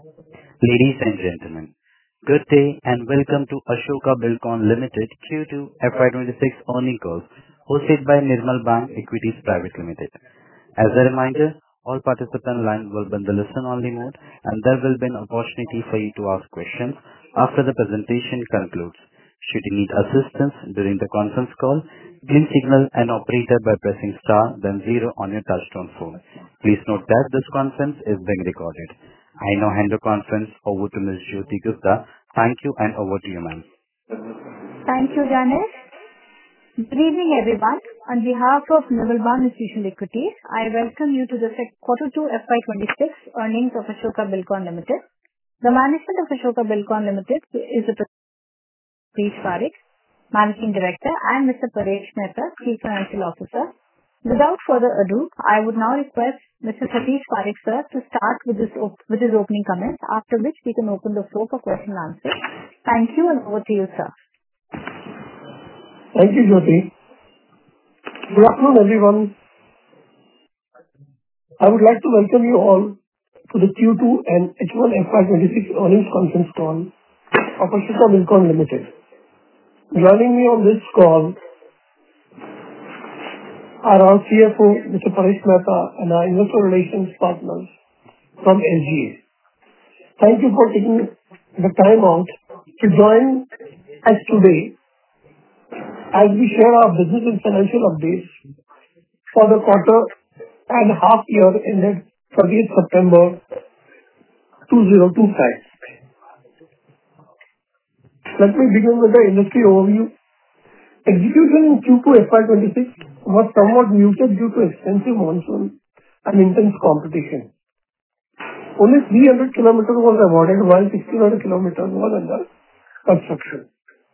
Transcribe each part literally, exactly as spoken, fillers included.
Ladies and gentlemen, good day and welcome to Ashoka Buildcon Limited Q two F Y twenty-six earnings call hosted by Nirmal Bang Equities Private Limited. As a reminder, all participant lines will be in the listen-only mode, and there will be an opportunity for you to ask questions after the presentation concludes. Should you need assistance during the conference call, please signal an operator by pressing star then zero on your touchtone phone. Please note that this conference is being recorded. I now hand the conference over to Miz Jyoti Gupta. Thank you, and over to you, ma'am. Thank you, Janice. Good evening, everyone. On behalf of Nirmal Bang Institutional Equities, I welcome you to the quarter two F Y twenty-six earnings of Ashoka Buildcon Limited. The management of Ashoka Buildcon Limited is Mister Satish Parakh, Managing Director, and Mister Paresh Mehta, Chief Financial Officer. Without further ado, I would now request Mister Satish Parakh, sir, to start with his, with his opening comments, after which we can open the floor for question and answer. Thank you, and over to you, sir. Thank you, Jyoti. Good afternoon, everyone. I would like to welcome you all to the Q two and H one F Y twenty-six earnings conference call of Ashoka Buildcon Limited. Joining me on this call are our C F O, Mister Paresh Mehta, and our investor relations partners from S G A. Thank you for taking the time out to join us today as we share our business and financial updates for the quarter and half year ended thirtieth September two thousand twenty-five. Let me begin with the industry overview. Execution in Q two F Y twenty-six was somewhat muted due to extensive monsoon and intense competition. Only three hundred kilometers was awarded while sixteen hundred kilometers was under construction.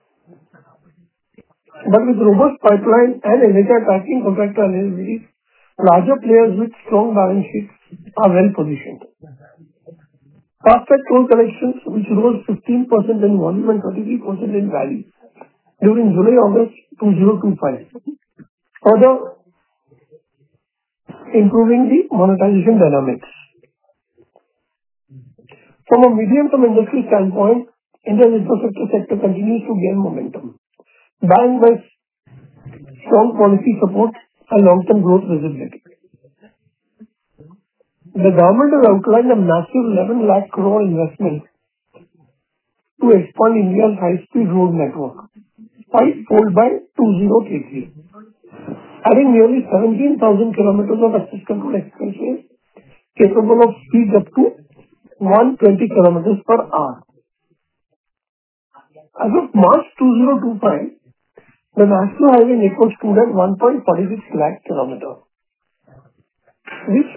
But with robust pipeline and N H A I tracking contractor availability, larger players with strong balance sheets are well positioned. Fast-track toll collections, which rose fifteen percent in volume and thirty-three percent in value during July-August two thousand twenty-five, further improving the monetization dynamics. From a medium-term industry standpoint, India's infrastructure sector continues to gain momentum, backed by strong policy support and long-term growth visibility. The government has outlined a massive eleven lakh crore investment to expand India's high-speed road network, five-fold by two thousand thirty-three, adding nearly seventeen thousand kilometers of access control expressways capable of speeds up to one hundred twenty kilometers per hour. As of March two thousand twenty-five, the national highway network stood at one point four six lakh kilometers, which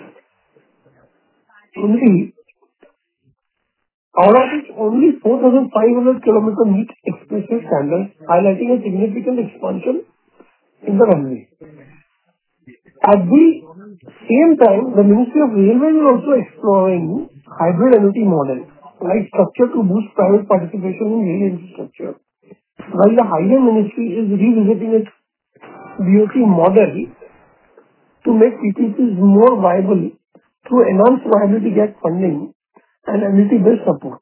only out of which only four thousand five hundred kilometers meet expressway standards, highlighting a significant expansion in the runway. At the same time, the Ministry of Railways is also exploring hybrid annuity models like structure to boost private participation in rail infrastructure, while the Highway Ministry is revisiting its B O T model to make P P Ps more viable through enhanced viability gap funding and annuity-based support.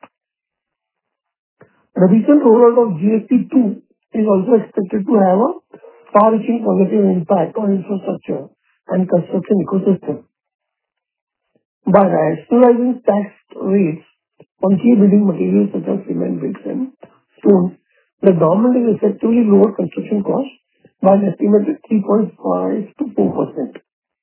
The recent rollout of G S T two is also expected to have a far-reaching positive impact on infrastructure and construction ecosystem. By rationalizing tax rates on key building materials such as cement, bricks, and stones, the government is effectively lowered construction costs by an estimated three point five to four percent.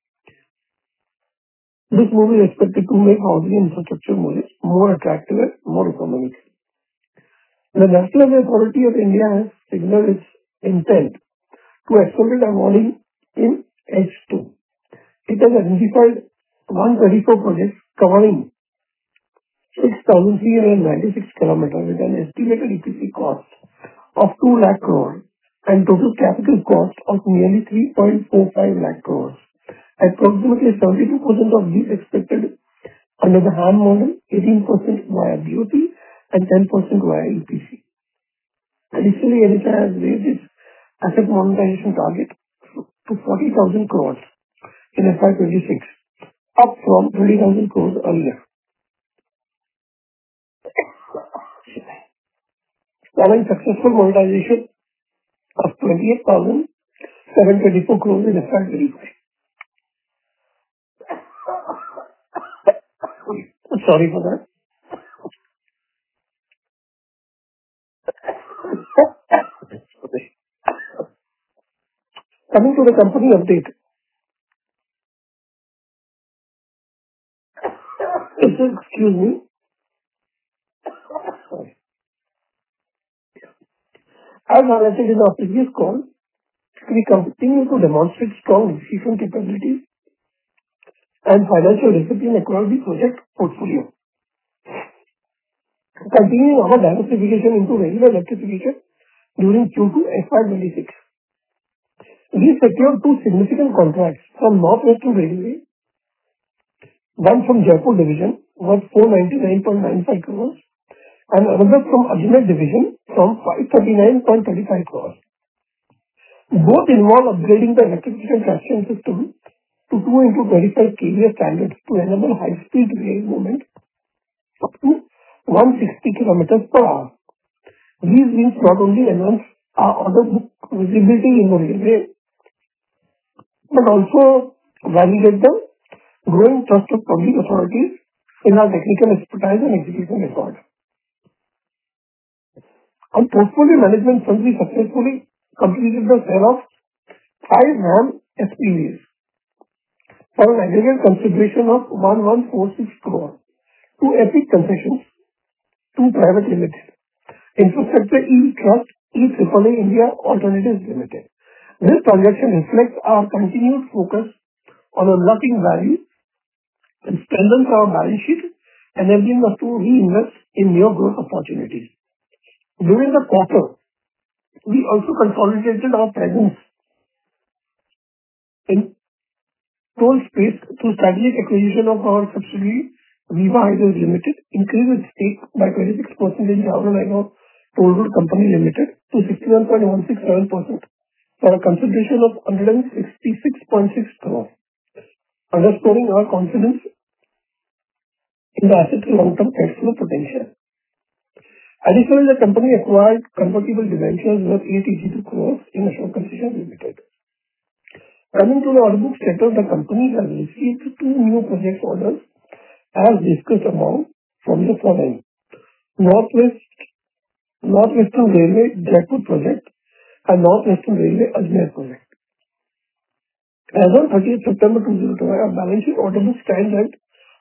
This move is expected to make housing and infrastructure projects more attractive and more economic. The National Highway Authority of India has signaled its intent to accelerate awarding in H two. It has identified one hundred thirty-four projects covering six thousand three hundred ninety-six kilometers with an estimated E P C cost of two lakh crore and total capital cost of nearly three point four five lakh crores. Approximately seventy-two percent of these expected under the HAM model, eighteen percent via B O T, and ten percent via E P C. Additionally, N H A I has raised its asset monetization target to forty thousand crores in F Y twenty-six, up from twenty thousand crores earlier. following successful monetization of twenty-eight thousand seven hundred twenty-four crores in F Y twenty-five. Sorry for that. Coming to the company update. Excuse me. Sorry. As highlighted in our previous call, we continue to demonstrate strong execution capabilities and financial discipline across the project portfolio. Continuing our diversification into railway electrification during Q two F Y twenty-six. We secured two significant contracts from Northwestern Railway, one from Jaipur Division worth four hundred ninety-nine point nine five crores and another from Ajmer Division from five hundred thirty-nine point three five crores. Both involve upgrading the electrification traction system to two into twenty-five K V A standards to enable high-speed rail movement up to one hundred sixty kilometers per hour. These wins not only enhance our order book visibility in the railway, but also validate the growing trust of public authorities in our technical expertise and execution record. On portfolio management front, we successfully completed the sale of five RAM S P Vs for an aggregate consideration of one thousand one hundred forty-six crore to Epic Concessions, two Private Limited, Infrastructure E Trust, E A A A India Alternatives Limited. This transaction reflects our continued focus on unlocking value and strengthens our balance sheet, enabling us to reinvest in new growth opportunities. During the quarter, we also consolidated our presence in toll space through strategic acquisition of our subsidiary, Viva Highways Limited, increased its stake by twenty-six percent in Jaora-Nayagaon Toll Road Company Limited to sixty-one point one six seven percent for a consideration of one hundred sixty-six point six crore, underscoring our confidence in the asset's long-term cash flow potential. Additionally, the company acquired convertible debentures worth eight hundred eighty-two crores in Ashok Concessions Limited. Coming to the order book status, the company has received two new project orders as discussed above from the following: Northwest Northwestern Railway Jaipur project and Northwestern Railway Ajmer project. As on thirtieth September two thousand twenty-five, our balance sheet order book stands at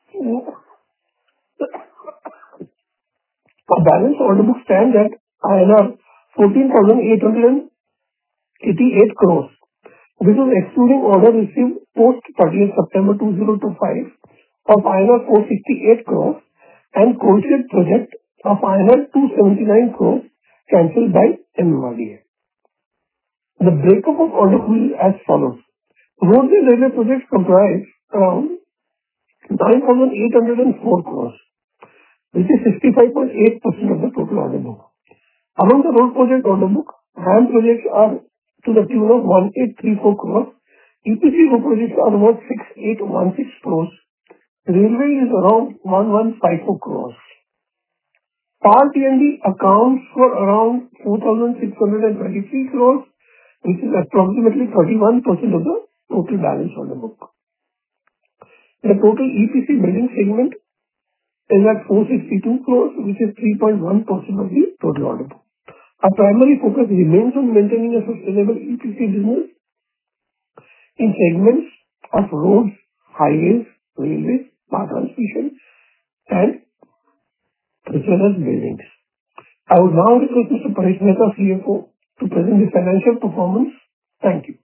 our balance order book stands at I N R fourteen thousand eight hundred eighty-eight crores. This is excluding order received post thirtieth September two thousand twenty-five of I N R four hundred sixty-eight crores and Kolshet project of I N R two hundred seventy-nine crores cancelled by M M R D A. The breakup of order book is as follows. Roads and railway projects comprise around nine thousand eight hundred four crores, which is sixty-five point eight percent of the total order book. Among the road project order book, HAM projects are to the tune of one thousand eight hundred thirty-four crores, E P C road projects are worth six thousand eight hundred sixteen crores, railway is around one thousand one hundred fifty-four crores. Power T and D accounts for around four thousand six hundred twenty-three crores, which is approximately thirty-one percent of the total balance order book. The total E P C building segment is at four hundred sixty-two crores, which is three point one percent of the total order book. Our primary focus remains on maintaining a sustainable E P C business in segments of roads, highways, railways, power transmission, and as well as buildings. I would now request Mister Paresh Mehta, C F O, to present the financial performance. Thank you.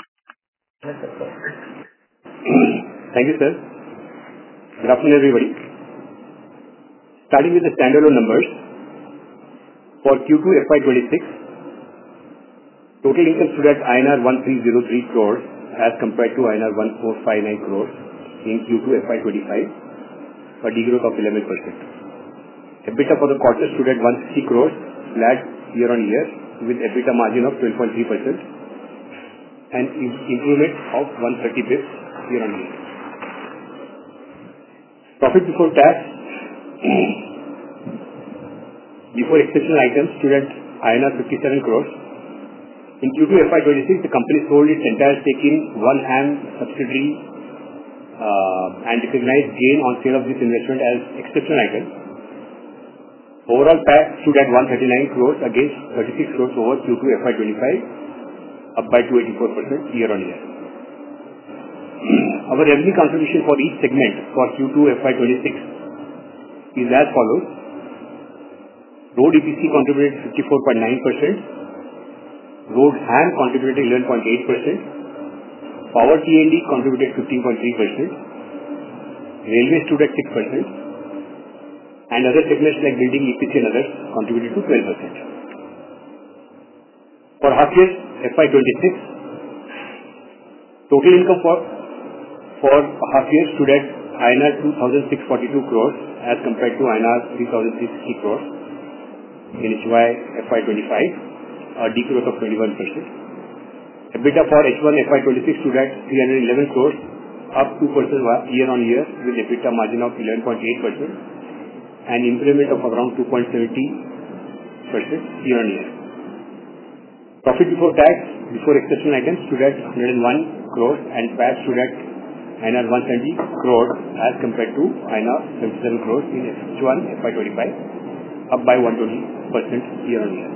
Thank you, sir. Good afternoon, everybody. Starting with the standalone numbers, for Q two F Y twenty-six, total income stood at I N R one thousand three hundred three crores as compared to I N R one thousand four hundred fifty-nine crores in Q two F Y twenty-five, a degrowth of eleven percent. EBITDA for the quarter stood at one hundred sixty crores, flat year on year, with EBITDA margin of twelve point three percent and improvement of one hundred thirty basis points year on year. Profit before tax before exceptional items stood at I N R fifty-seven crores. In Q two F Y twenty-six, the company sold its entire stake in one HAM subsidiary uh, and recognized gain on sale of this investment as exceptional item. Overall P A T stood at one hundred thirty-nine crores against thirty-six crores over Q two F Y twenty-five, up by two hundred eighty-four percent year-on-year. Our revenue contribution for each segment for Q two F Y twenty-six is as follows. Road E P C contributed fifty-four point nine percent, Road HAM contributed eleven point eight percent, Power T and D contributed fifteen point three percent, Railway stood at six percent, and other segments like Building, E P C and others contributed to twelve percent. For half year F Y twenty-six, total income for, for half year stood at I N R two thousand six hundred forty-two crores as compared to I N R three thousand three hundred sixty crores in H Y F Y twenty-five, a degrowth of twenty-one percent. EBITDA for H one F Y twenty-six stood at three hundred eleven crores, up two percent year-on-year with EBITDA margin of eleven point eight percent and improvement of around two point seven zero percent year-on-year. Profit before tax, before exceptional items stood at one hundred one crores and P A T stood at I N R one hundred seventy crores as compared to I N R seventy-seven crores in H one F Y twenty-five, up by one hundred twenty percent year-on-year.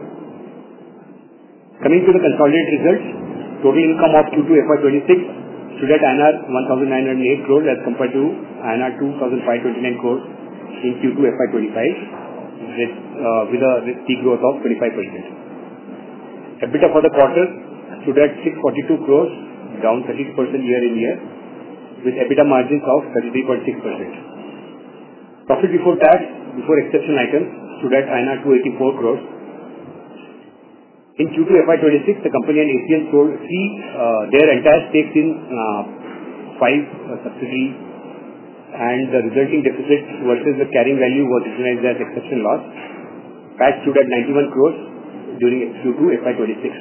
Coming to the consolidated results, total income of Q two F Y twenty-six stood at I N R one thousand nine hundred eight crores as compared to I N R two thousand five hundred twenty-nine crores in Q two F Y twenty-five with, uh, with a with degrowth of twenty-five percent. EBITDA for the quarter stood at six hundred forty-two crores, down thirty percent year-in-year with EBITDA margins of thirty-three point six percent. Profit before tax, before exceptional items stood at I N R two hundred eighty-four crores. In Q two F Y twenty-six, the company and A C L sold three, uh, their entire stakes in uh, five uh, subsidiaries, and the resulting deficit versus the carrying value was recognized as exceptional loss. P A T stood at ninety-one crores during Q two F Y twenty-six.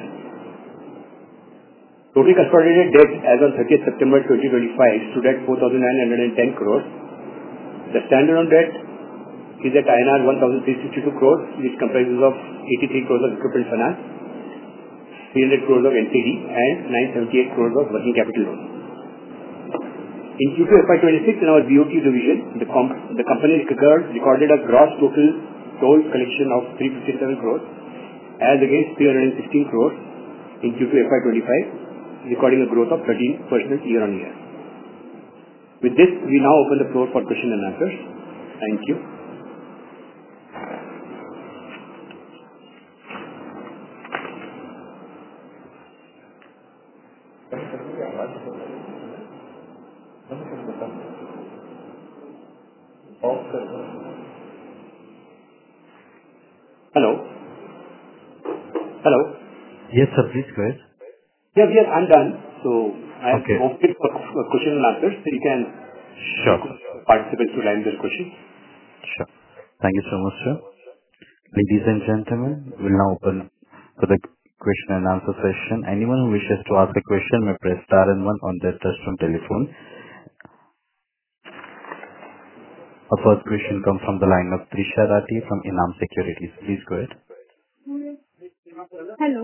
Total consolidated debt as on thirtieth September twenty twenty-five stood at four thousand nine hundred ten crores. The standalone debt is at I N R one thousand three hundred sixty-two crores, which comprises of eighty-three crores of equipment finance, three hundred crores of N C D and nine hundred seventy-eight crores of working capital loan. In Q two F Y twenty-six, in our B O T division, the, comp the company recorded, recorded a gross total toll collection of three hundred fifty-seven crores as against three hundred sixteen crores in Q two F Y twenty-five, recording a growth of thirteen percent year-on-year. With this, we now open the floor for question and answers. Thank you. Hello. Hello. Yes, sir. Please go ahead. Yes, yes, I'm done. So I have Okay. opened for question and answers. So you can Sure. participate to line their questions. Sure. Thank you so much, sir. Ladies and gentlemen, we'll now open for the question and answer session. Anyone who wishes to ask a question may press star and one on their touchtone telephone. Our first question comes from the line of Trisha Rathi from Enam Securities. Please go ahead. Hello.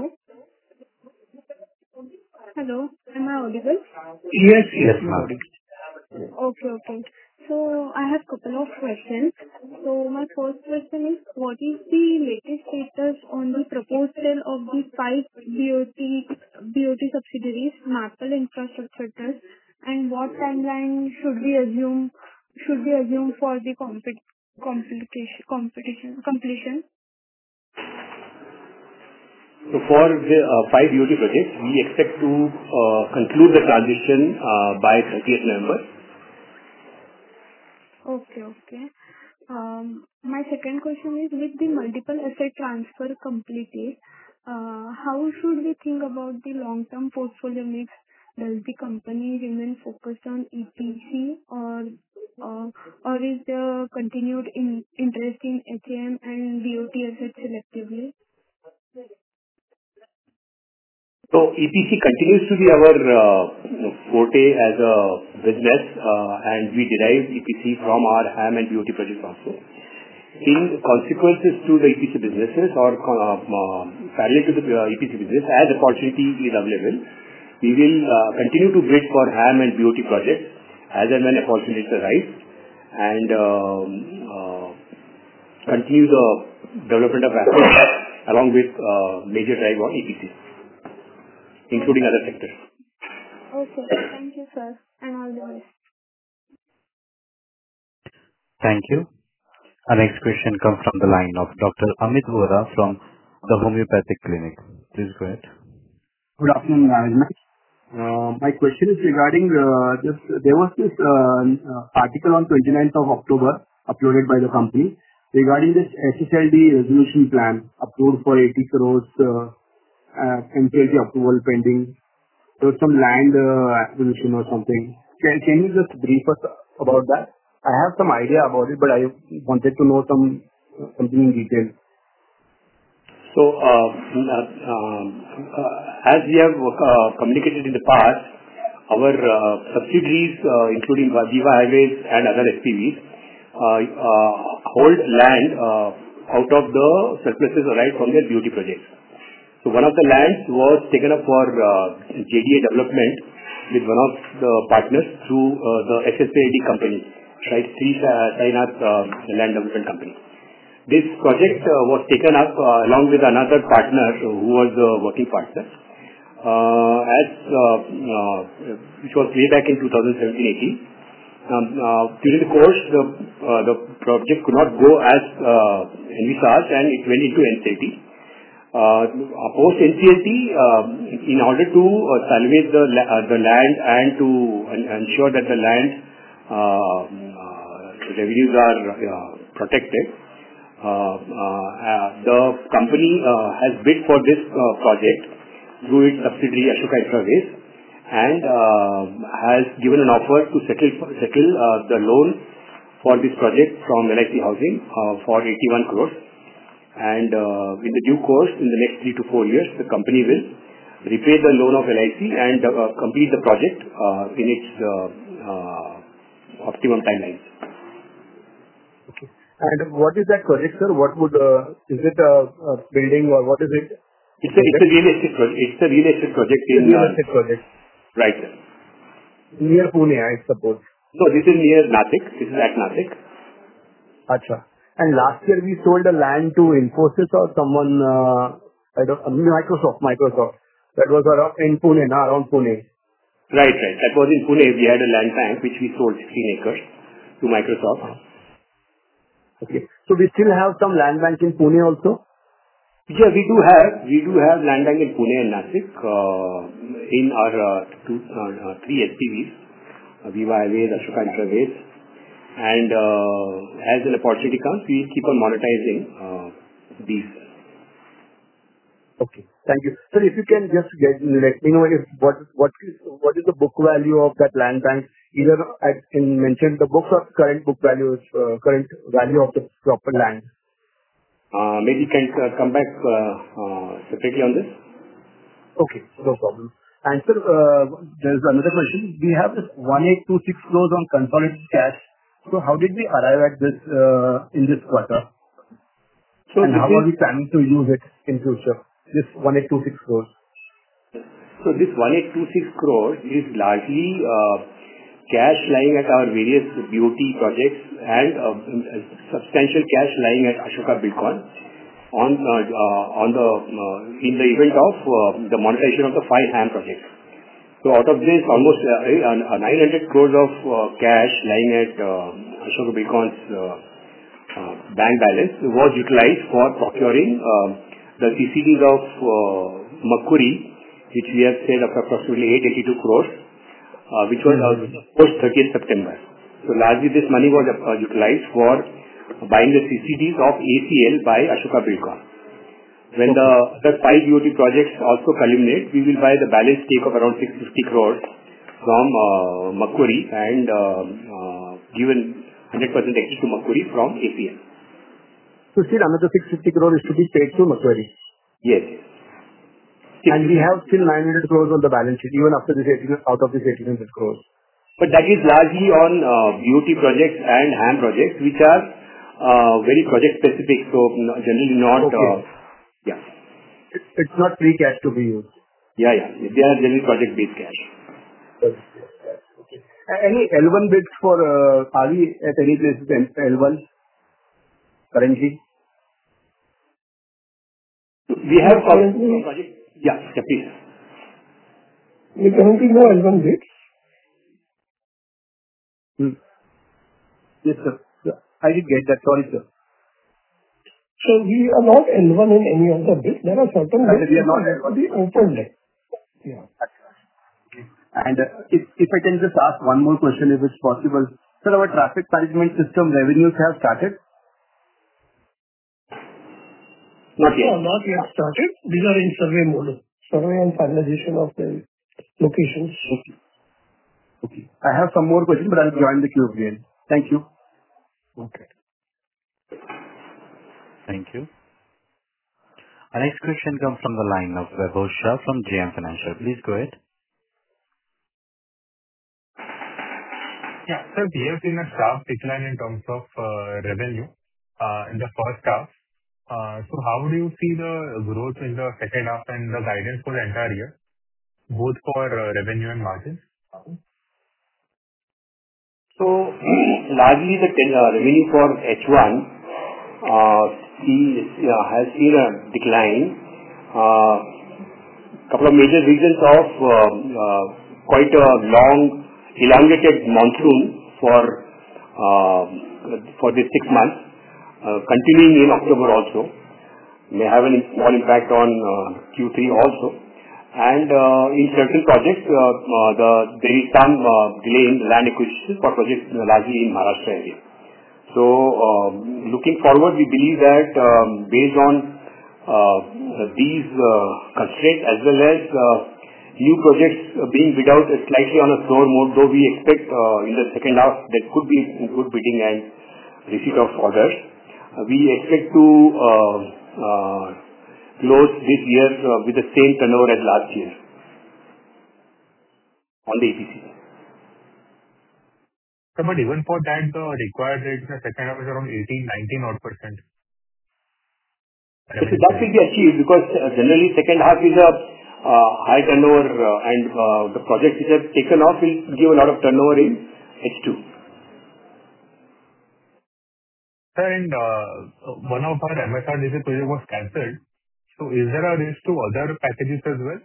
Hello. Am I audible? Yes, Yes, ma'am. Okay, okay. So I have couple of questions. So my first question is, what is the latest status on the proposed sale of the five B O T B O T subsidiaries, Maple Infrastructure Trust, and what timeline should we assume should we assume for the compet competition competition completion? So for the uh, five B O T projects, we expect to uh, conclude the transition uh, by thirtieth November. Okay, okay. Um, my second question is, with the multiple asset transfer completed, uh, how should we think about the long-term portfolio mix? Does the company remain focused on E P C, or uh, or is there continued in, interest in H A M and B O T assets selectively? So E P C continues to be our uh, forte as a business, uh, and we derive E P C from our HAM and B O T projects also. in consequences to the E P C businesses or uh, uh, parallel to the uh, E P C business, as opportunity is available, we will uh, continue to bid for HAM and B O T projects as and when opportunities arise, and um, uh, continue the development of assets along with uh, major drive on E P C, including other sectors. Okay. Thank you, sir, and all the best. Thank you. Our next question comes from the line of Doctor Amit Vora from the Homeopathic Clinic. Please go ahead. Good afternoon, management. Uh, my question is regarding uh, this. There was this uh, uh, article on twenty-ninth of October uploaded by the company regarding this S S L D resolution plan approved for eighty crores uh, uh, M P L T approval pending. There was some land uh, acquisition or something. Can, can you just brief us about that? I have some idea about it, but I wanted to know some something in detail. So, uh, uh, uh, as we have uh, communicated in the past, our uh, subsidiaries, uh, including Viva Highways and other S P Vs, uh, uh, hold land uh, out of the surpluses arising from their B O T projects. So, one of the lands was taken up for uh, J D A development with one of the partners through uh, the S S A D company, right? Sri Sainath uh, Land Development Company. This project uh, was taken up uh, along with another partner who was the working partner, uh, as uh, uh, which was way back in two thousand seventeen eighteen. Um, uh, during the course, the uh, the project could not go as uh, envisaged, and it went into N C L T. Uh, post N C L T, uh, in order to uh, salvage the la uh, the land and to ensure that the land uh, uh, revenues are uh, protected. Uh, uh, the company uh, has bid for this uh, project through its subsidiary Ashoka Infraways, and uh, has given an offer to settle settle uh, the loan for this project from L I C Housing uh, for eighty-one crores. And uh, in the due course, in the next three to four years, the company will repay the loan of L I C and uh, complete the project uh, in its uh, uh, optimum timelines. Okay. And what is that project, sir? What would, uh, is it a, a building or what is it? It's a, it's a real estate project. It's a real estate project in... Real estate project. Right, sir. Near Pune, I suppose. No, this is near Nashik. This is at Nashik. Acha. And last year we sold the land to Infosys or someone, uh, I don't, uh, Microsoft, Microsoft. That was around, in Pune, na, around Pune. Right, right. That was in Pune. We had a land bank which we sold sixteen acres to Microsoft. Oh. Okay. So we still have some land bank in Pune also? Yeah, we do have. We do have land bank in Pune and Nashik uh, in our uh, two, uh, uh, three S P Vs, uh, Viva Highways, Ashoka Infraways, and uh, as an opportunity comes, we keep on monetizing uh, these. Okay. Thank you. Sir, if you can just get, let me know if what what is what is the book value of that land bank, either at, in mentioned the books or current book value, uh, current value of the proper land. Uh, maybe you can uh, come back uh, uh, separately on this. Okay, no problem. And sir, uh, there is another question. We have this one eight two six crores on consolidated cash. So how did we arrive at this uh, in this quarter? So and how is, are we planning to use it in future? This one eight two six crores. So this one eight two six crores is largely uh, cash lying at our various B O T projects and uh, substantial cash lying at Ashoka Buildcon on uh, uh, on the uh, in the event of uh, the monetization of the five HAM projects. So out of this, almost uh, uh, nine hundred crores of uh, cash lying at uh, Ashoka Buildcon's uh, uh, bank balance was utilized for procuring uh, the C C Ds of uh, Makuri, which we have said of approximately eight hundred eighty-two crores, uh, which was uh, post thirtieth September. So largely this money was uh, utilized for buying the C C Ds of A C L by Ashoka Buildcon. When okay. the other five B O T projects also culminate, we will buy the balance stake of around six hundred fifty crores from uh, Makuri and uh, uh, given one hundred percent equity to Makuri from A C L. So still another six hundred fifty crores is to be paid to Macquarie? Yes. And we have still nine hundred crores on the balance sheet, even after this eighteen, out of this eighteen hundred crores. But that is largely on uh, B O T projects and HAM projects, which are very project specific, so generally not. Okay. Yeah. It's not free cash to be used. Yeah, yeah. They are generally project-based cash. Okay. Any L one bids for, are we at any place with L one currently? We have currently project. Yeah, yeah, please. We currently no L one bids. Hmm. Yes, sir. I did get that. Sorry, sir. So we are not L one in any of the bids. There are certain bids We are not that will be opened. Yeah. And uh, if, if I can just ask one more question, if it's possible. Sir, our traffic management system revenues have started? Not yet. No, not yet started. These are in survey mode. Survey and finalization of the locations. Okay. Okay. I have some more questions, but I'll join the queue again. Thank you. Okay. Thank you. Our next question comes from the line of Vaibhav Shah from J M Financial. Please go ahead. Yeah. Sir, we have seen a sharp decline in terms of uh, revenue uh, in the first half. Uh, So how do you see the growth in the second half and the guidance for the entire year, both for uh, revenue and margins? So largely the uh, revenue for H one uh, see, uh, has seen a decline. Uh, couple of major reasons of uh, uh, quite a long, elongated monsoon for uh, for these six months, uh, continuing in October also, may have a small impact on uh, Q three also. And uh, in certain projects, uh, uh, the, there is some uh, delay in land acquisition for projects uh, largely in Maharashtra area. So, uh, looking forward, we believe that um, based on uh, these uh, constraints as well as uh, new projects uh, being bid out slightly on a slower mode, though we expect uh, in the second half there could be good bidding and receipt of orders. Uh, we expect to uh, uh, close this year uh, with the same turnover as last year on the E P C. So, but even for that, the required rate in the second half is around eighteen, nineteen odd percent. So that will be achieved because uh, generally second half is a uh, high turnover uh, and uh, the projects which have taken off will give a lot of turnover in H two. Sir, and uh, one of our M S R D C project was cancelled. So is there a risk to other packages as well?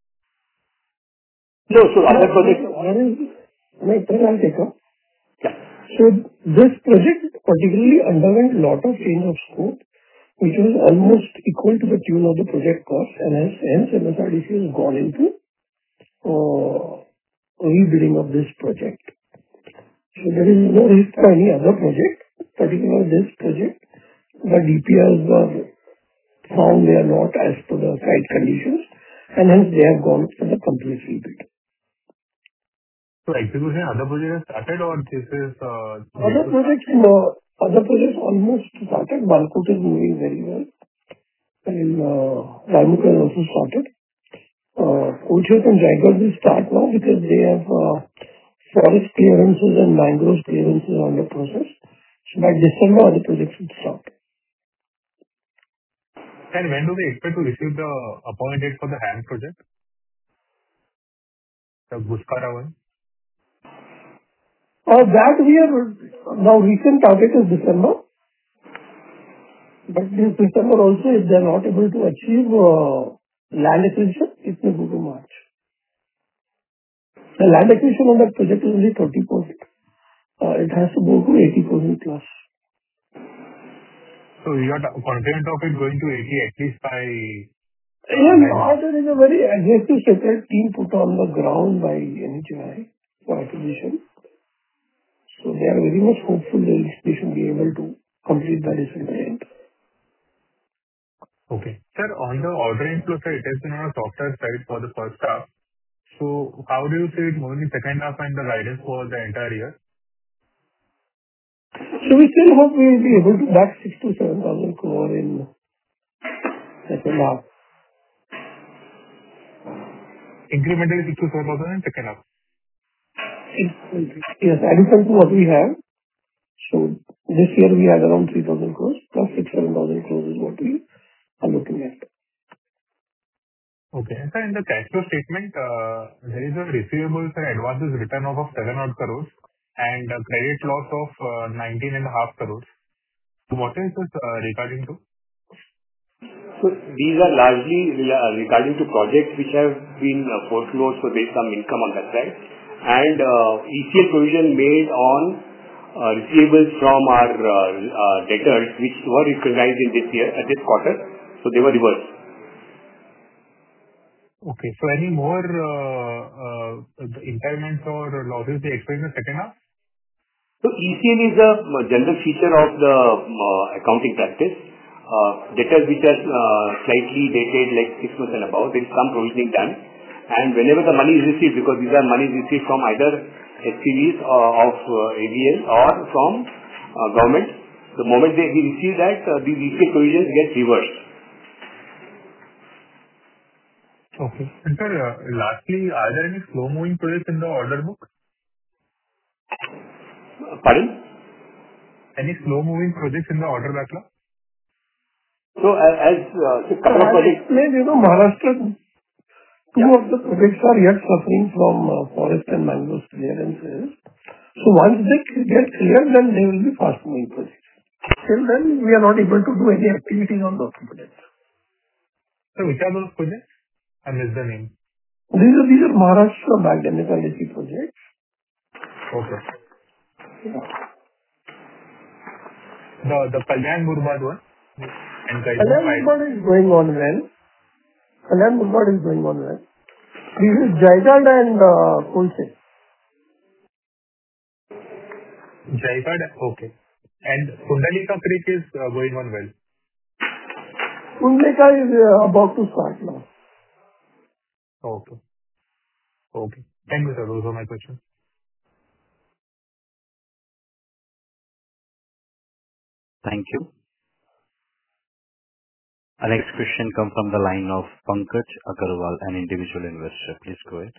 No, so other projects. Wait, I'll take up. Yeah. So this project particularly underwent a lot of change of scope, which was almost equal to the tune of the project cost, and hence, hence M S R D C has gone into uh, rebidding of this project. So there is no risk for any other project, particularly this project. The D P Rs were found they are not as per the site conditions, and hence they have gone for the complete rebid. So execution other projects have started or this is... Uh, Other projects, uh, other projects almost started. Balkut is moving very well. And uh, Raimukh has also started. Uh, Kulchak and Jaigarh will start now because they have uh, forest clearances and mangrove clearances under process. So by December, other projects will start. and when do we expect to receive the appointed date for the HAM project? The Guskara one? Uh, that we are, now recent target is December. But this December also, if they are not able to achieve uh, land acquisition, it may go to March. The land acquisition on that project is only thirty percent. Uh, it has to go to eighty percent plus. So you are confident of it going to eighty at least by uh, Yeah, nine now months? there is a very aggressive separate team put on the ground by N H A I for acquisition. So they are very much hopeful that they should be able to complete by December end. Okay. Sir, on the order inflow side, it has been on a softer side for the first half. So how do you see it moving in second half and the guidance for the entire year? So we still hope we will be able to back six to seven thousand crore in second half. Incrementally six to seven thousand in second half. Yes, addition to what we have. This year we had around three thousand crores plus six thousand, seven thousand crores is what we are looking at. Okay. Sir, in the cash flow statement, uh, there is a receivables and advances return off of seven odd crores and a credit loss of uh, nineteen and a half crores. What is this uh, regarding to? These are largely rela- regarding to projects which have been uh, foreclosed, so there is some income on that side. And uh, E C L provision made on uh, receivables from our uh, uh, debtors, which were recognized in this year, uh, this quarter, so they were reversed. Okay. So any more uh, uh, the impairments or losses they expect in the second half? So E C L is a uh, general feature of the uh, accounting practice. Uh, Debtors which are uh, slightly dated, like six months and above, there is some provisioning done. And whenever the money is received, because these are monies received from either S P Vs uh, of uh, A V L or from uh, government, the moment they we receive that, uh, these E C L provisions get reversed. Okay. And sir, uh, lastly, are there any slow-moving projects in the order book? Uh, Pardon? Any slow-moving projects in the order backlog? So a- as uh, so couple of As projects. explained, you know, Maharashtra, two of the projects are yet suffering from uh, forest and mangrove clearances. So once they get cleared, then they will be fast-moving projects. Till then, we are not able to do any activities on those projects. So which are those projects? I missed the name. These are these are Maharashtra-backed M S I D C projects. Okay. The the Kalyan Murbad one and Kaizur Kalyan five. Murbad is going on well. Kalyan Murbad is going on well. This is Jaigarh and uh, Kulse. Jaigarh. Okay. And Kundalika Creek is uh, going on well. Kundleka is uh, about to start now. Okay. Okay. Thank you, sir. Those are my questions. Thank you. Our next question comes from the line of Pankaj Agarwal, an individual investor. Please go ahead.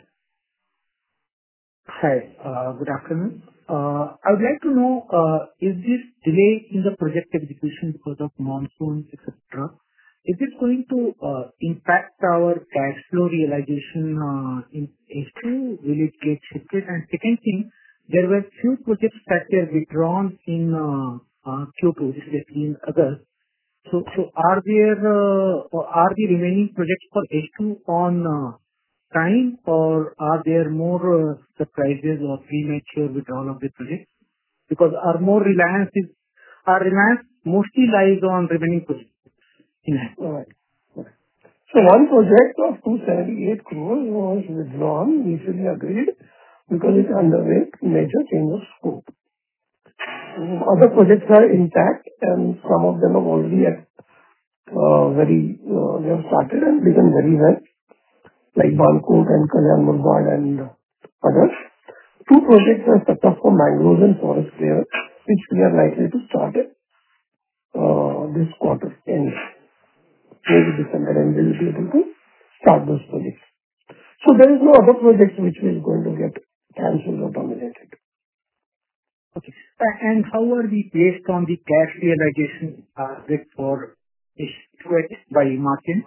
Hi. uh, Good afternoon. Uh, I would like to know, uh, is this delay in the project execution because of monsoon, et cetera, is it going to uh, impact our cash flow realization uh, in H two? Will it get shifted? And second thing, there were few projects that were withdrawn in uh, uh, Q two, especially in August. So, so Are there uh, or are the remaining projects for H two on uh, time, or are there more uh, surprises or premature withdrawal of the project? Because our more reliance is our reliance mostly lies on remaining projects in hand. All right. So one project of two hundred seventy-eight crores was withdrawn, mutually agreed, because it underwent major change of scope. Um, Other projects are intact, and some of them have already at uh, very, uh, they have started and begun very well, like Balkot and Kalyan Murbad and others. Two projects are set up for mangroves and forest clearance, which we are likely to start it uh, this quarter, in maybe December, and we will be able to start those projects. So there is no other project which is going to get cancelled or terminated. Okay. A- And how are we placed on the cash realization target for H two by margin?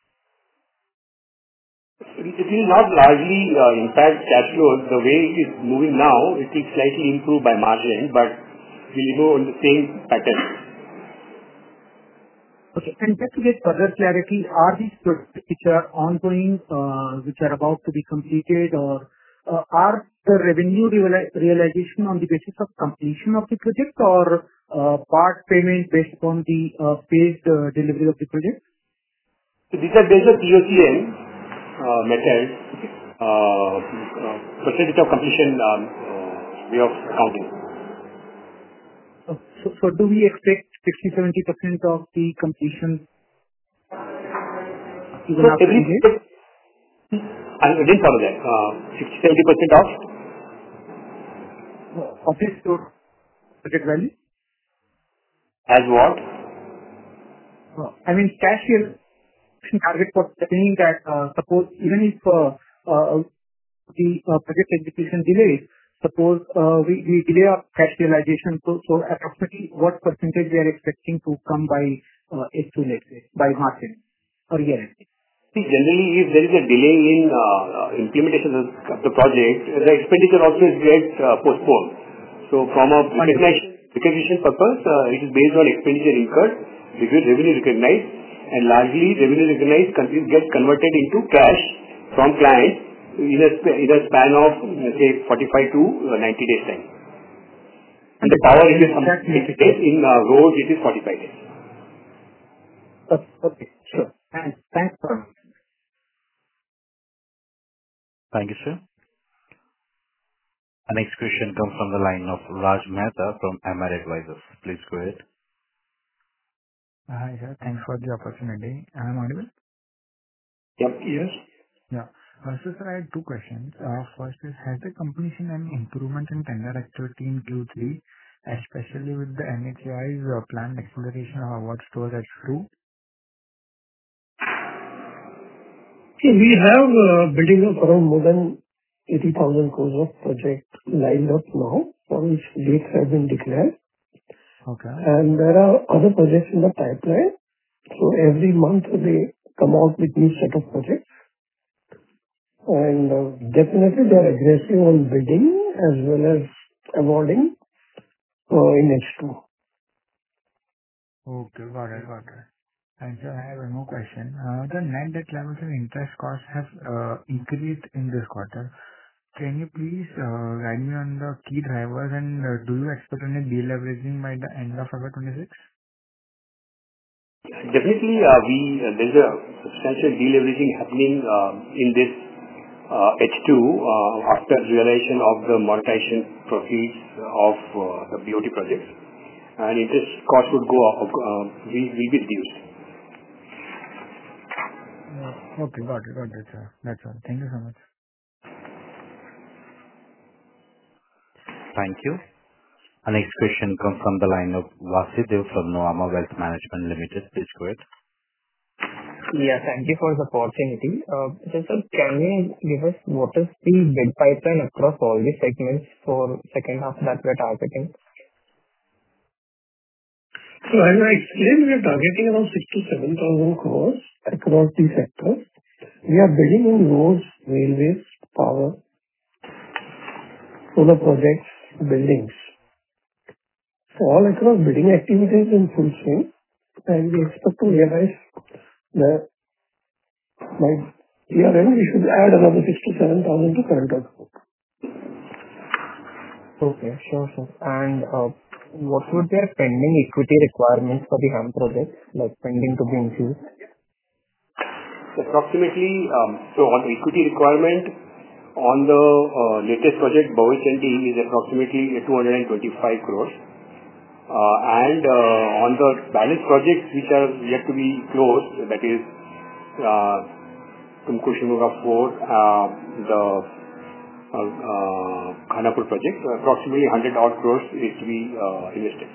It will not largely uh, impact cash flows. The way it is moving now, it will slightly improve by margin, but will go on the same pattern. Okay. And just to get further clarity, are these projects which are ongoing, uh, which are about to be completed, or uh, are the revenue reali- realization on the basis of completion of the project, or uh, part payment based upon the uh, phased uh, delivery of the project? So these are based on P O C N uh, method, uh, uh, percentage of completion um, uh, way of accounting. Uh, So so do we expect sixty to seventy percent of the completion So even after every delay? I didn't follow that. Uh, sixty to seventy percent of Uh, Of this total project value? as what? Uh, I mean, cash realization target for saying that, uh, suppose even if uh, uh, the uh, project execution delays, suppose we delay our cash realization, so approximately what percentage we are expecting to come by H two, let's say, by March end or year-end? See, generally, if there is a delay in uh, implementation of the project, the expenditure also gets uh, postponed. So, from a recognition, recognition purpose, uh, it is based on expenditure incurred, revenue recognized, and largely revenue recognized gets converted into cash from clients in a, sp- in a span of, say, forty-five to ninety days time. And the power it is ninety days, in uh, roads it is forty-five days. Okay, sure. Thanks. Thanks for Thank you, sir. Our next question comes from the line of Raj Mehta from M R Advisors. Please go ahead. Hi, sir. Thanks for the opportunity. Am I audible? Yep. Yes. Yeah. Uh, so, sir, I had two questions. Uh, first is, has the company seen any improvement in tender activity in Q three, especially with the N H A I's uh, planned acceleration of award stores at Shrew? See, we have uh, bidding of around more than eighty thousand crores of project lined up now, for which dates have been declared. Okay. And there are other projects in the pipeline. So every month they come out with new set of projects. And uh, definitely they are aggressive on bidding as well as awarding uh, in H two. Okay, got it, got it. And sir, I have one more question. Uh, the net debt levels and interest costs have uh, increased in this quarter. Can you please uh, guide me on the key drivers, and uh, do you expect any deleveraging by the end of F Y twenty-six? Definitely, uh, we uh, there is a substantial deleveraging happening uh, in this uh, H two uh, after realization of the monetization proceeds of uh, the B O T projects, and interest cost would go up, uh, will, will be reduced. Uh, okay, got it, got it, sir. That's all. Thank you so much. Thank you. Our next question comes from the line of Vasudev from Nuvama Wealth Management Limited. Please go ahead. Yeah, thank you for the opportunity. Uh, so, sir, can you give us what is the bid pipeline across all the segments for second half that we are targeting? So as I explained, we are targeting around six to seven thousand crores across the sectors. We are bidding in roads, railways, power, solar projects, buildings. So all across bidding activities in full swing, and we expect to realize that by year end we should add another six to seven thousand to current order book. Okay, sure, sir. And uh, what would be our pending equity requirements for the HAM project, like pending to be infused? Approximately, um, so on the equity requirement on the uh, latest project, Bhavichandni, is approximately two hundred twenty-five crores. Uh, and uh, on the balance projects which are yet to be closed, that is uh, Tumkur-Shimoga four, uh, the uh, uh, Khanapur project, approximately one hundred odd crores is to be uh, invested.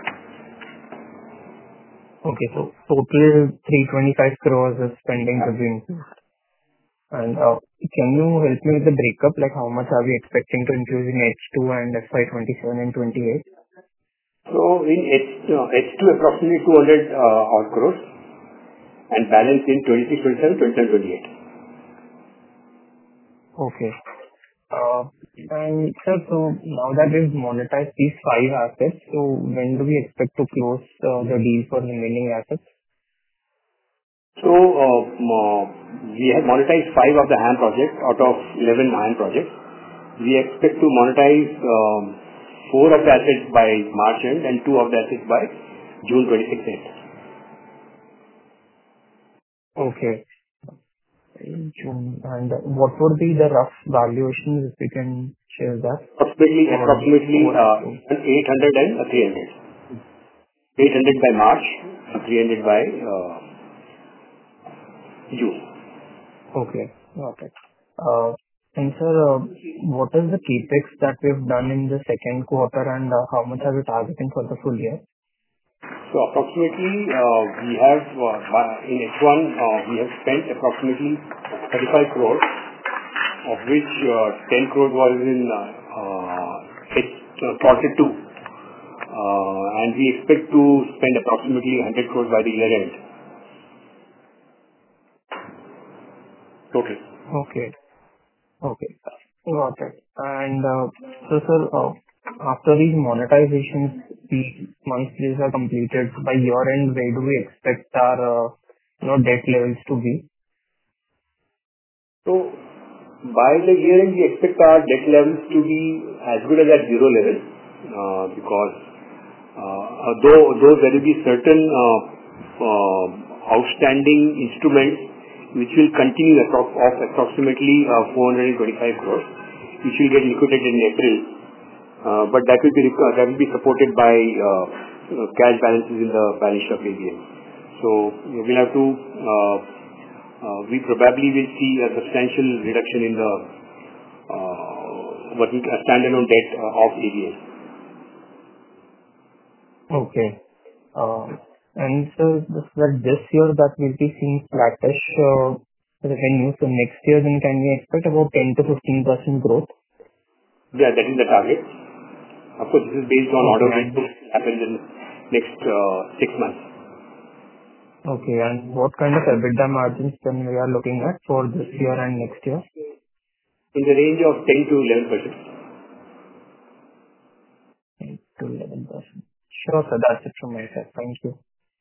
Okay, so total three hundred twenty-five crores is pending to be infused. And uh, can you help me with the breakup, like how much are we expecting to infuse in H two and F Y twenty-seven and twenty-eight? So in H, uh, H two approximately two hundred uh, odd crores, and balance in twenty-six, twenty-seven, twenty-seven, twenty-eight. Okay. Uh, and sir, so now that we've monetized these five assets, so when do we expect to close uh, the deal for remaining assets? So uh, uh, we have monetized five of the HAM projects out of eleven HAM projects. We expect to monetize um, four of the assets by March end and two of the assets by June twenty-sixth end. Okay. In June. And what would be the rough valuations, if we can share that? Approximately, Or approximately uh, eight hundred and uh, three hundred. eight hundred by March and three hundred by uh, June. Okay. Got it. Uh, And sir, uh, what is the CapEx that we've done in the second quarter, and uh, how much are we targeting for the full year? So approximately, uh, we have uh, by- in H one, uh, we have spent approximately thirty-five crores, of which uh, ten crores was in uh, uh, quarter two. And we expect to spend approximately one hundred crores by the year end. Total. Okay. Okay. Got it. And uh, so, sir, uh, after these monetizations, the once these are completed by year end, where do we expect our uh, you know debt levels to be? So, by the year end, we expect our debt levels to be as good as at zero level, uh, because uh, though though there will be certain uh, uh, outstanding instruments which will continue of approximately uh, four hundred twenty-five crores, which will get liquidated in April. Uh, but that will be that will be supported by uh, cash balances in the balance sheet of A B L. So we will have to. Uh, uh, we probably will see a substantial reduction in the uh, working uh, standalone debt uh, of A B L. Okay. Uh, And so this that this year that will be seeing flattish uh, revenue. So next year then can we expect about ten to fifteen percent growth? Yeah, that is the target. Of course, this is based on order Okay. book happens in next uh, six months. Okay. And what kind of EBITDA margins then we are looking at for this year and next year? In the range of ten to eleven percent. ten to eleven percent. Sure, sir. That's it from my side. Thank you.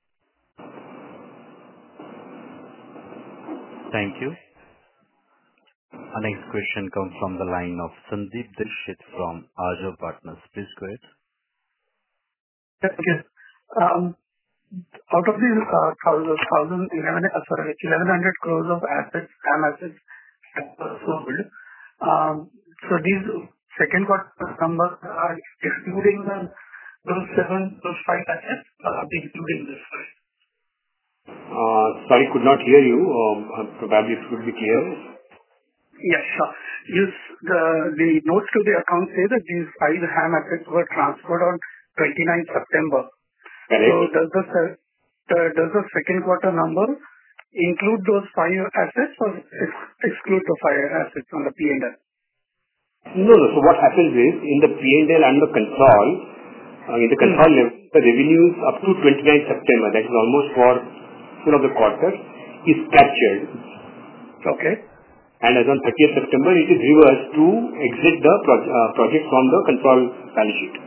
Thank you. Our next question comes from the line of Sandeep Dixit from Arjav Partners. Please go ahead. Okay. Um, Out of these uh, thousand, thousand, eleven, uh, sorry, eleven hundred crores of assets, A M assets that were sold, um, so these second quarter numbers are excluding the, those seven, those five assets, uh, including this, right? Uh, sorry, could not hear you. Um, uh, probably it would be clear. Yes, sure. Yes, the the notes to the account say that these five H A M assets were transferred on twenty-ninth September. Correct. So does the se- the- does the second quarter number include those five assets or ex- exclude the five assets on the P and L? No, no. So what happens is, in the P and L and the consol, uh, in the consol level, the revenues up to twenty-ninth September, that is almost for full of the quarter, is captured. Okay. And as on thirtieth September, it is reversed to exit the pro- uh, project from the consol balance sheet.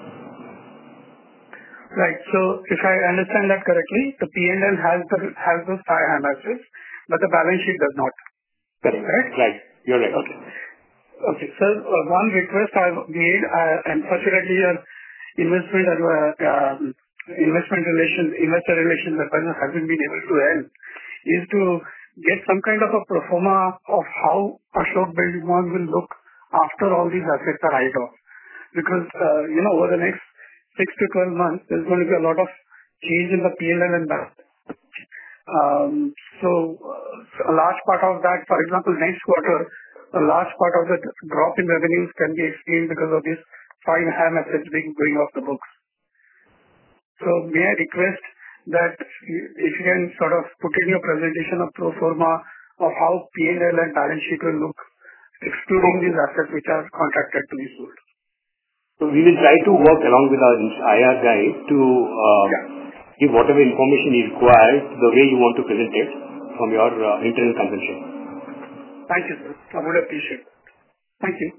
Right. So if I understand that correctly, the P and L has the has those five H A M assets, but the balance sheet does not. Correct. Correct? Right. You're right. Okay. Okay. Sir, uh, one request I've made, uh, unfortunately, your investment and uh, um, investment relations, investor relations advisor hasn't been able to help, is to get some kind of a pro forma of how Ashok Buildcon will look after all these assets are written off. Because, uh, you know, over the next six to twelve months, there's going to be a lot of change in the P and L and that. Um, so, uh, a large part of that, for example, next quarter, a large part of the drop in revenues can be explained because of these five H A M assets being going off the books. So may I request that you- if you can sort of put in your presentation a pro forma of how P and L and balance sheet will look, excluding these assets which are contracted to be sold. So we will try to work along with our I R guys to uh, Yeah. give whatever information is required the way you want to present it from your uh, internal consumption. Thank you, sir. I would appreciate it. Thank you.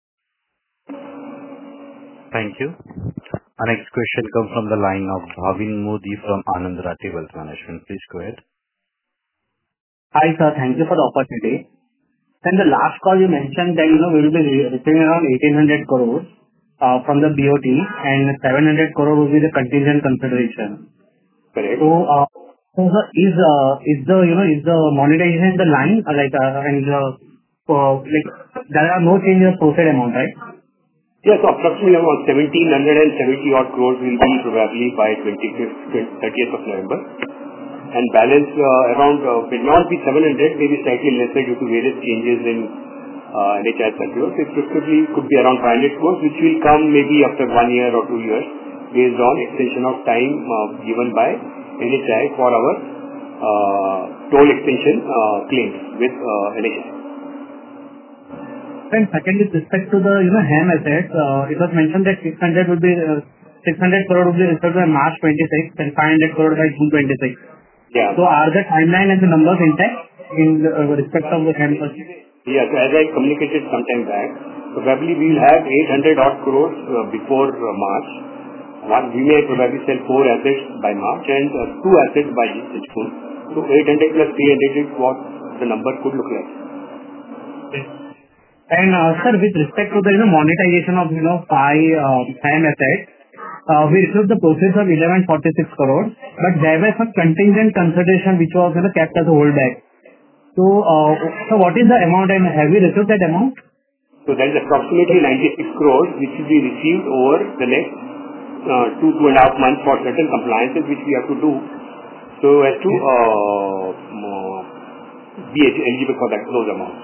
Thank you. Our next question comes from the line of Bhavin Modi from Anand Rathi Wealth Management. Please go ahead. Hi, sir. Thank you for the opportunity. In the last call, you mentioned that, you know, we will be re- receiving around eighteen hundred crores uh, from the B O T, and seven hundred crore will be the contingent consideration. Correct. So, uh, so sir, is uh, is the, you know, is the monetization in the line, uh, like, uh, and uh, uh, like, there are no change in the posted amount, right? Yes, so approximately around seventeen seventy odd crores will be probably by twenty-fifth, thirtieth of November. And balance uh, around, uh, will not be seven hundred, maybe slightly lesser due to various changes in uh, N H I circular. So it possibly could be around five hundred crores, which will come maybe after one year or two years based on extension of time uh, given by N H I for our uh, toll extension uh, claims with uh, N H I. Second, with respect to the, you know, HAM assets, uh, it was mentioned that six hundred would be, uh, six hundred crore would be reserved by March twenty-six and five hundred crore by June twenty-six. Yeah. So are the timeline and the numbers intact in the, uh, respect of the HAM project? Yeah. So as I communicated some time back, probably we will have eight hundred odd crores uh, before uh, March. One, we may probably sell four assets by March and uh, two assets by June. So eight hundred plus three hundred is what the number could look like. Yes. And uh, sir, with respect to the, you know, monetization of, you know, five uh, HAM assets, uh, we received the proceeds of eleven forty-six crores, but there was some contingent consideration which was, you know, kept as a holdback. So, uh, so what is the amount and have we received that amount? So that is approximately ninety-six crores which will be received over the next uh, two, two and a half months for certain compliances which we have to do so as to uh, uh, be eligible for that, those amounts.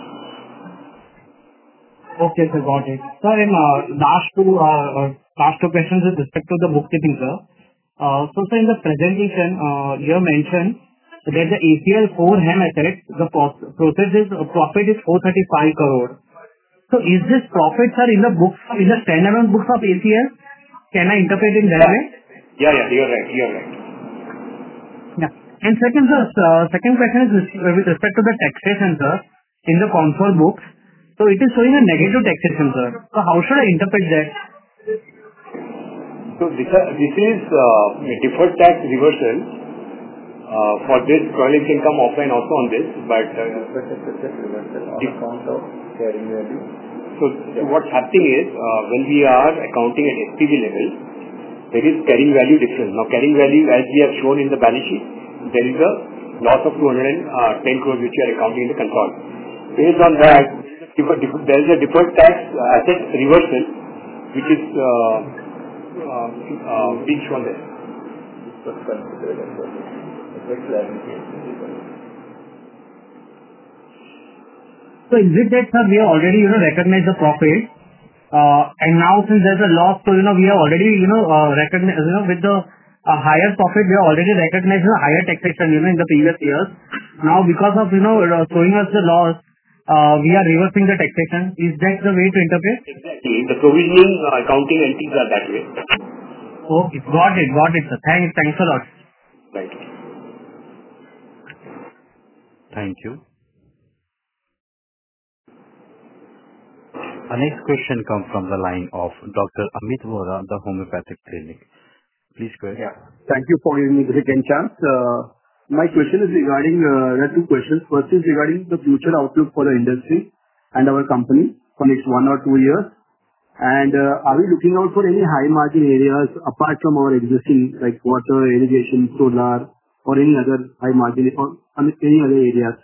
Okay, sir, got it. Sir, in uh, last two uh, last two questions with respect to the bookkeeping, sir. Uh, so, sir, in the presentation, uh, you have mentioned that the A C L four HAM assets, the process is uh, profit is four thirty-five crore. So, is this profit, sir, in the books, in the standalone books of A C L? Can I interpret it that way? Yeah, yeah, you're right, you're right. Yeah. And second, sir, uh, second question is with with respect to the taxation, sir, in the console books. So it is showing a negative taxation, sir. So how should I interpret that? So this, uh, this is uh, a deferred tax reversal uh, for this. Royal can come offline also on this, but uh, reversal on account of carrying value. So, so what's happening is uh, when we are accounting at S P V level, there is carrying value difference. Now carrying value, as we have shown in the balance sheet, there is a loss of two hundred ten crores which we are accounting in the console. Based on that, there is a deferred tax asset reversal which is uh, uh, uh, being shown there. This was considered as a clarification. So is it that, sir, we have already, you know, recognized the profit, uh, and now since there's a loss, so, you know, we have already, you know, uh, recognized, you know, with the uh, higher profit, we have already recognized the higher taxation, you know, in the previous years. Now, because of, you know, uh, showing us the loss, uh, we are reversing the taxation. Is that the way to interpret? Exactly. The provisioning uh, accounting entities are that way. Okay, got it, got it, sir. Thanks, thanks a lot. Right. Thank you. Our next question comes from the line of Doctor Amit Vora, the Homeopathic Clinic. Please go ahead. Yeah. Thank you for giving me the second chance. Uh, my question is regarding, uh, there are two questions. First is regarding the future outlook for the industry and our company for next one or two years. And uh, are we looking out for any high margin areas apart from our existing, like water, irrigation, solar, or any other high margin, or any other areas?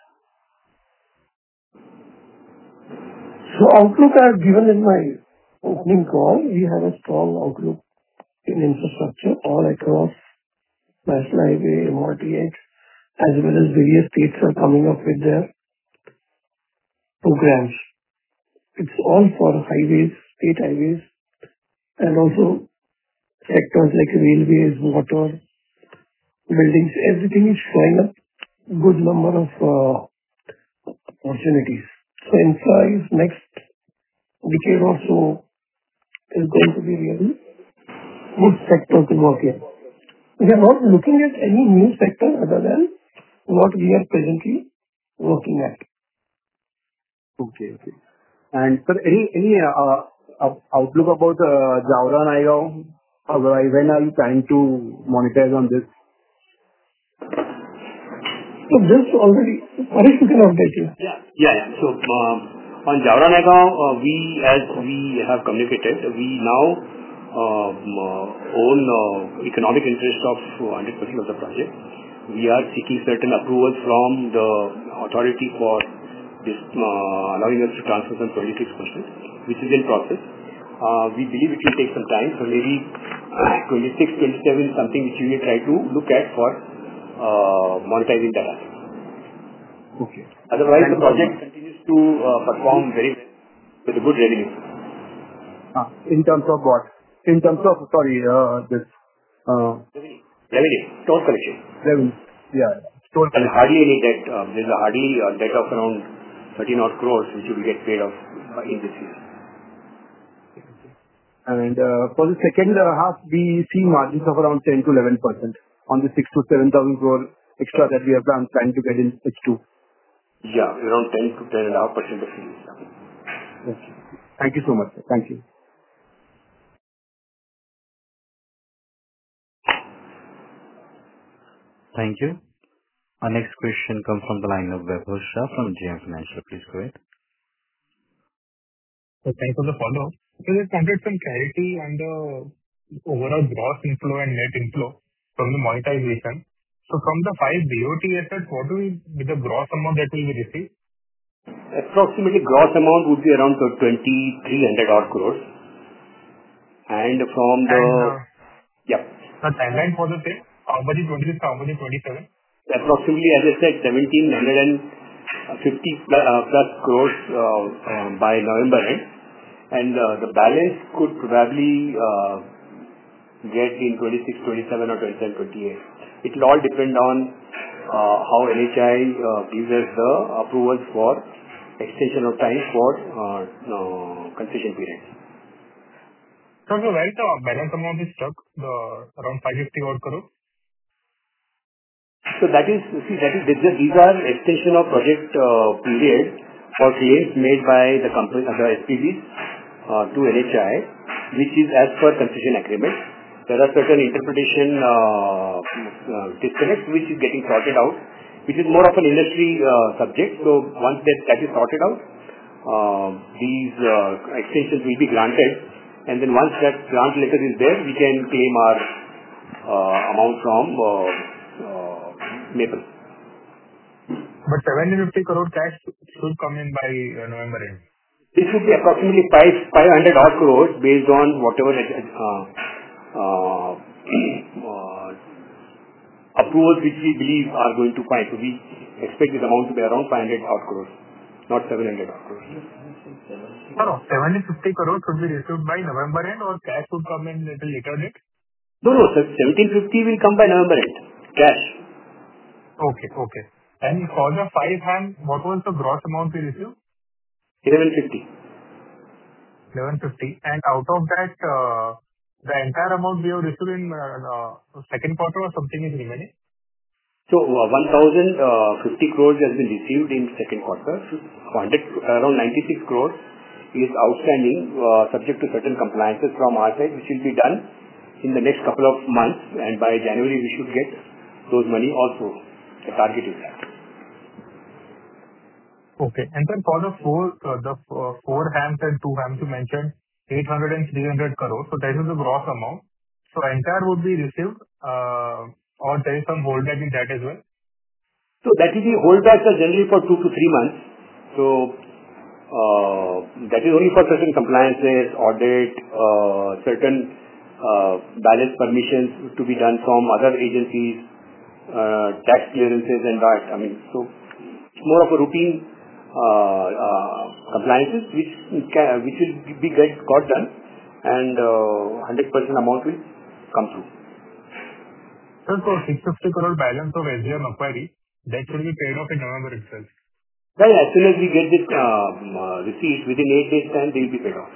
So outlook I have given in my opening call. We have a strong outlook in infrastructure all across National Highway, M R T H, as well as various states are coming up with their programs. It's all for highways, state highways, and also sectors like railways, water, buildings. Everything is showing up good number of uh, opportunities. So infra is next decade or so is going to be really good sector to work in. We are not looking at any new sector other than what we are presently working at. Okay, okay. And sir, any any uh, uh, outlook about uh, Jaora-Nayagaon? Uh, when are you planning to monetize on this? So this already, Paresh, you can update you. Yeah, yeah, yeah. So um, on Jaora-Nayagaon, uh, we, as we have communicated, we now um, uh, own uh, economic interest of one hundred percent of the project. We are seeking certain approvals from the authority for this, uh, allowing us to transfer some twenty-six percent, which is in process. Uh, we believe it will take some time, so maybe twenty-six, twenty-seven is something which we will try to look at for uh, monetizing that asset. Okay. Otherwise, the project continues to uh, perform very well with a good revenue. Uh, in terms of what? In terms of, sorry, uh, this... Uh, revenue. Revenue. Toll collection. Revenue. Yeah. Toll collection. Hardly any debt. Uh, there is a hardly uh, debt of around thirteen odd crores which will get paid off in this year. For the second half, we see margins of around ten to eleven percent on the six to seven thousand crore extra that we have planned to get in H two. Yeah, around ten to ten point five percent of sales. Okay. Thank you so much, sir. Thank you. Thank you. Our next question comes from the line of Vaibhav Shah from J M Financial. Please go ahead. Thanks for the follow-up. I just wanted some clarity on the overall gross inflow and net inflow from the monetization. From the five B O T assets, what will be the gross amount that will be received? Approximately gross amount would be around twenty-three hundred odd crores. And from the... And, uh, yeah. The timeline for the same, how much is twenty-six, how much is twenty-seven? Approximately, as I said, seventeen fifty uh, plus crores uh, uh, by November end. And uh, the balance could probably uh, get in twenty-six, twenty-seven or twenty-seven, twenty-eight. It will all depend on uh, how N H I uh, gives us the approvals for extension of time for uh, uh, concession period. So, so where the balance amount is stuck, the around five hundred fifty odd crore? So that is, see, that is, these are extension of project uh, period for claims made by the company, uh, the S P Vs uh, to N H I, which is as per concession agreement. There are certain interpretation uh, uh, disconnects which is getting sorted out, which is more of an industry uh, subject. So once that, that is sorted out, uh, these uh, extensions will be granted, and then once that grant letter is there, we can claim our uh, amount from uh, uh, Maple. But seven hundred fifty crore cash should come in by uh, November end. This would be approximately five five hundred odd crores based on whatever uh, uh, uh, approvals which we believe are going to find. So we expect this amount to be around five hundred odd crores, not seven hundred odd crores. No, no, seven hundred fifty crore should be received by November end, or cash would come in little later date? No, no, sir. seventeen fifty will come by November end. Cash. Okay, okay. And for the five HAM, what was the gross amount we received? eleven fifty. eleven fifty. And out of that, uh, the entire amount we have received in uh, uh, second quarter or something is remaining? So uh, one thousand fifty crores has been received in second quarter. one hundred, around ninety-six crores is outstanding, uh, subject to certain compliances from our side, which will be done in the next couple of months, and by January we should get those money also. The target is that. Okay. And then for the four, uh, the uh, four HAMs and two HAMs you mentioned, eight hundred and three hundred crores. So that is the gross amount. So entire would be received, uh, or there is some holdback in that as well? So that will be holdbacks are generally for two to three months. So uh, that is only for certain compliances, audit, uh, certain uh, balance permissions to be done from other agencies, uh, tax clearances and that. I mean, so it's more of a routine uh, uh, compliances which can, which will be get, got done, and uh, one hundred percent amount will come through. So six hundred fifty crore balance of S J M Macquarie, that should be paid off in November itself. Well, as soon as we get this um, uh, receipt, within eight days time, they will be paid off.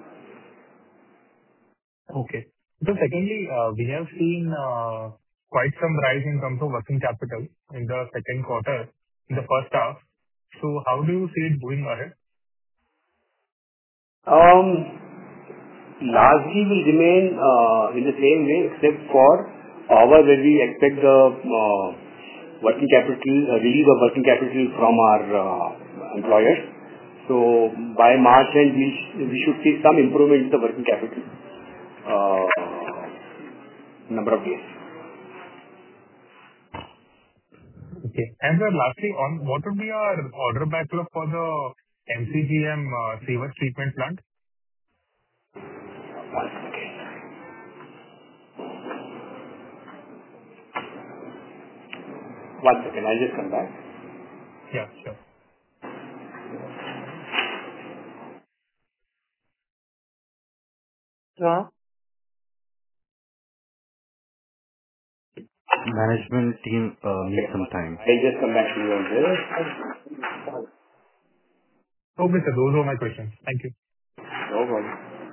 Okay. So secondly, uh, we have seen uh, quite some rise in terms of working capital in the second quarter, in the first half. So how do you see it going ahead? Um, largely will remain uh, in the same way, except for our where we expect the uh, working capital, uh, release of working capital from our uh, employers. So by March end, we, sh we should see some improvement in the working capital uh, number of days. Okay. And then lastly, on what would be our order backlog for the M C G M uh, sewage treatment plant? One second. One second, I'll just come back. Yeah, sure. Yeah. Management team uh, needs some time. I'll just come back to you on this. Okay, sir. Those were my questions. Thank you. No problem.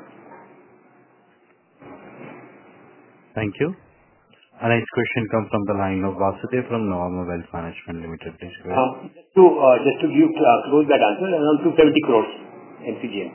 Thank you. Our next question comes from the line of Vasudev from Nuvama Wealth Management Limited. Please go ahead. Um, Just to uh, just to give uh, close that answer, around two hundred seventy crores N C G M.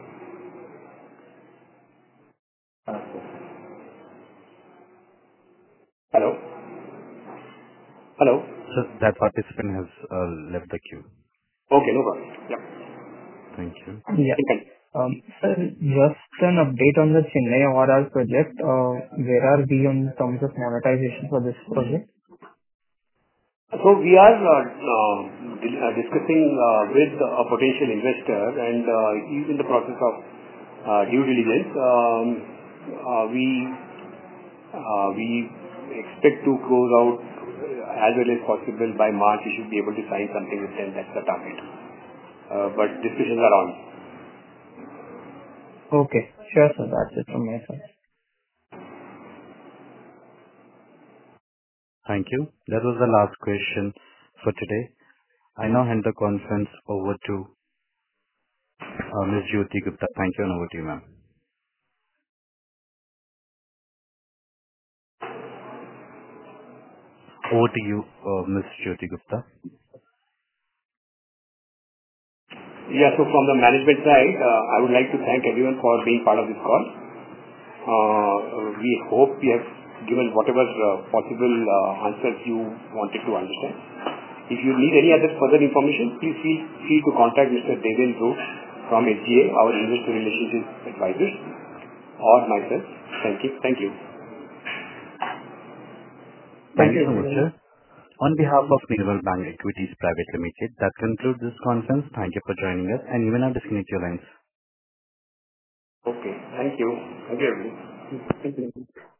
Hello? Hello? So that participant has uh, left the queue. Okay, no problem. Yeah. Thank you. Yeah. You can. Um, Sir, just an update on the Chennai O R R project. Uh, Where are we in terms of monetization for this project? So we are uh, uh, di- uh, discussing uh, with a potential investor, and uh, he's in the process of uh, due diligence. Um, uh, We uh, we expect to close out uh, as early as possible. By March, we should be able to sign something with them. That's the target. Uh, But discussions are on. Okay. Sure, sir. That's it from my side. Thank you. That was the last question for today. I now hand the conference over to uh, Miz Jyoti Gupta. Thank you, and over to you, ma'am. Over to you, uh, Miz Jyoti Gupta. Yeah. So from the management side, uh, I would like to thank everyone for being part of this call. Uh, We hope we have given whatever uh, possible uh, answers you wanted to understand. If you need any other further information, please feel free to contact Mister Deven Dhruv from S G A, our investor relations advisors, or myself. Thank you. Thank you. Thank you so much, sir. On behalf of Nirmal Bang Equities Private Limited, that concludes this conference. Thank you for joining us, and you may now disconnect your lines. Okay. Thank you. Thank you, everyone. Thank you.